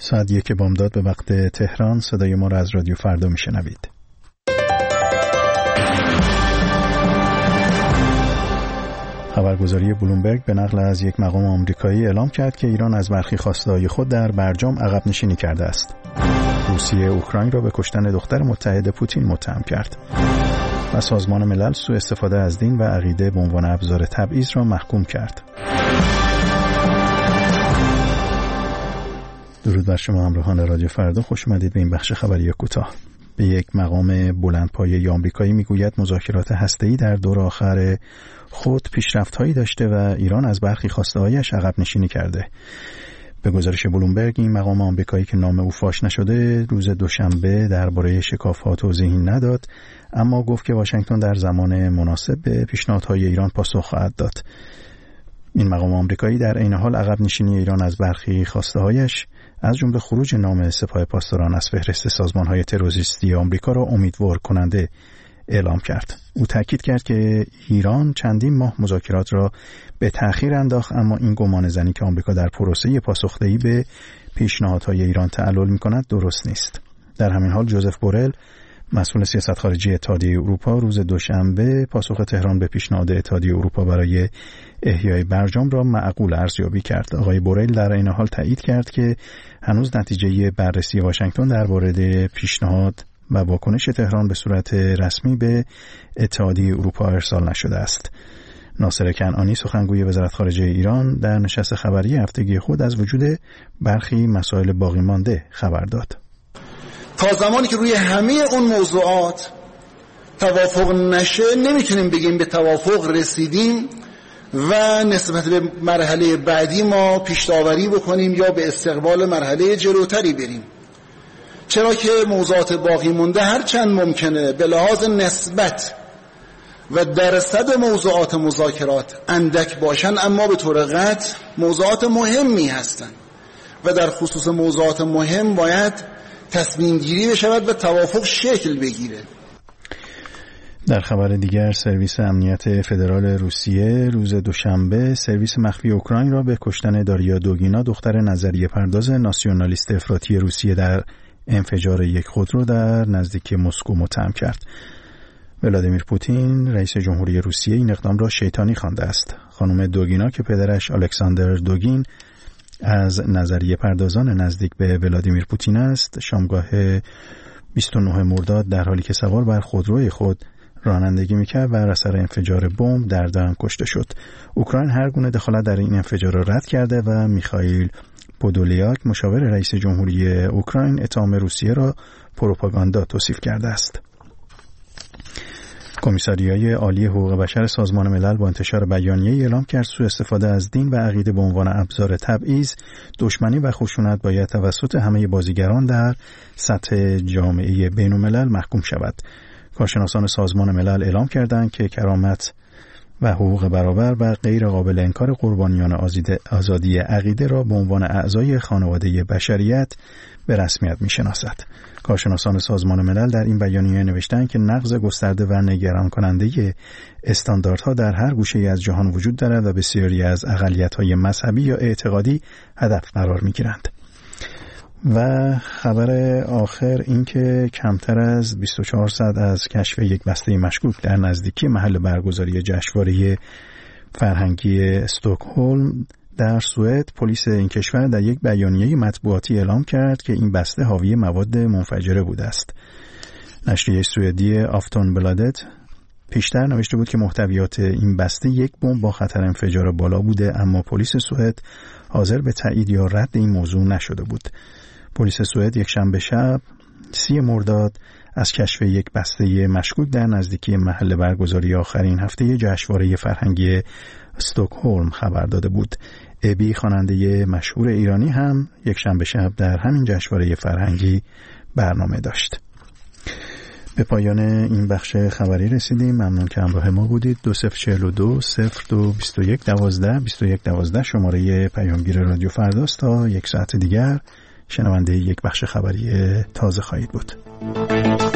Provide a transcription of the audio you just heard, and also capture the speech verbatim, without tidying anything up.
ساعت یک بامداد به وقت تهران. صدای ما را از رادیو فردا میشنوید. خبرگزاری بلومبرگ به نقل از یک مقام آمریکایی اعلام کرد که ایران از برخی خواسته‌های خود در برجام عقب نشینی کرده است. روسیه اوکراین را به کشتن دختر متحد پوتین متهم کرد و سازمان ملل سوء استفاده از دین و عقیده به عنوان ابزار تبعیض را محکوم کرد. درود بر شما همراهان رادیو فردا، خوش اومدید به این بخش خبری کوتاه. به یک مقام بلندپایه آمریکایی میگوید مذاکرات هسته‌ای در دور آخر خود پیشرفت‌هایی داشته و ایران از برخی خواسته‌هایش عقب نشینی کرده. به گزارش بلومبرگ، این مقام آمریکایی که نام او فاش نشده روز دوشنبه درباره شکاف‌ها توضیحی نداد، اما گفت که واشنگتن در زمان مناسب به پیشنهادهای ایران پاسخ خواهد داد. این مقام آمریکایی در عین حال عقب نشینی ایران از برخی خواسته‌هایش از جمله خروج نام سپاه پاسداران از فهرست سازمان‌های تروریستی آمریکا را امیدوار کننده اعلام کرد. او تاکید کرد که ایران چندین ماه مذاکرات را به تأخیر انداخت، اما این گمان زنی که آمریکا در پروسه پاسخدهی به پیشنهادهای ایران تعلل می‌کند درست نیست. در همین حال جوزف بورل، مسئول سیاست خارجی اتحادیه اروپا، روز دوشنبه پاسخ تهران به پیشنهاد اتحادیه اروپا برای احیای برجام را معقول ارزیابی کرد. آقای بورل در این حال تایید کرد که هنوز نتیجه بررسی واشنگتن در مورد پیشنهاد و واکنش تهران به صورت رسمی به اتحادیه اروپا ارسال نشده است. ناصر کنعانی، سخنگوی وزارت خارجه ایران، در نشست خبری هفتگی خود از وجود برخی مسائل باقی مانده خبر داد. تا زمانی که روی همه اون موضوعات توافق نشه نمیتونیم بگیم به توافق رسیدیم و نسبت به مرحله بعدی ما پیش‌داوری بکنیم یا به استقبال مرحله جلوتری بریم، چرا که موضوعات باقی مونده هر چند ممکنه به لحاظ نسبت و درصد موضوعات مذاکرات اندک باشن، اما به طور قطع موضوعات مهمی هستند و در خصوص موضوعات مهم باید تصمیم گیری بشود و توافق شکل بگیره. در خبر دیگر، سرویس امنیت فدرال روسیه روز دوشنبه سرویس مخفی اوکراین را به کشتن داریا دوگینا، دختر نظریه پرداز ناسیونالیست افراطی روسیه، در انفجار یک خودرو در نزدیکی مسکو متهم کرد. ولادیمیر پوتین، رئیس جمهوری روسیه، این اقدام را شیطانی خوانده است. خانم دوگینا که پدرش الکساندر دوگین از نظریه پردازان نزدیک به ولادیمیر پوتین است، شامگاه بیست و نه مرداد در حالی که سوار بر خودروی خود رانندگی میکرد و اثر انفجار بمب در دهان کشته شد. اوکراین هر گونه دخالت در این انفجار را رد کرده و میخائیل پودولیاک، مشاور رئیس جمهوری اوکراین، اتهام روسیه را پروپاگاندا توصیف کرده است. کمیساریای عالی حقوق بشر سازمان ملل با انتشار بیانیه‌ای اعلام کرد سوء استفاده از دین و عقیده به عنوان ابزار تبعیض، دشمنی و خشونت باید توسط همه بازیگران در سطح جامعه بین‌الملل محکوم شود. کارشناسان سازمان ملل اعلام کردند که کرامت و حقوق برابر و غیر قابل انکار قربانیان آزادی عقیده را به عنوان اعضای خانواده بشریت به رسمیت می‌شناسد. کارشناسان سازمان ملل در این بیانیه نوشتند که نقض گسترده و نگران کننده استانداردها در هر گوشه‌ای از جهان وجود دارد و بسیاری از اقلیت‌های مذهبی یا اعتقادی هدف قرار می‌گیرند. و خبر آخر این که کمتر از بیست و چهار ساعت از کشف یک بسته مشکوک در نزدیکی محل برگزاری جشنواره فرهنگی استکهلم در سوئد، پلیس این کشور در یک بیانیه مطبوعاتی اعلام کرد که این بسته حاوی مواد منفجره بوده است. نشریه سوئدی آفتونبلادت پیشتر نوشته بود که محتویات این بسته یک بمب با خطر انفجار بالا بوده، اما پلیس سوئد حاضر به تایید یا رد این موضوع نشده بود. پلیس سوئد یک شنبه شب سی مرداد از کشف یک بسته مشکوک در نزدیکی محل برگزاری آخرین هفته جشنواره فرهنگی استکهلم خبر داده بود. ابی، خواننده مشهور ایرانی، هم یک شنبه شب در همین جشنواره فرهنگی برنامه داشت. به پایان این بخش خبری رسیدیم. ممنون که همراه ما بودید. دو صفر چهل و دو صفر دو بیست و یک دوازده بیست و یک دوازده شماره پیامگیر رادیو فرداست. تا یک ساعت دیگر شنونده یک بخش خبری تازه خواهید بود.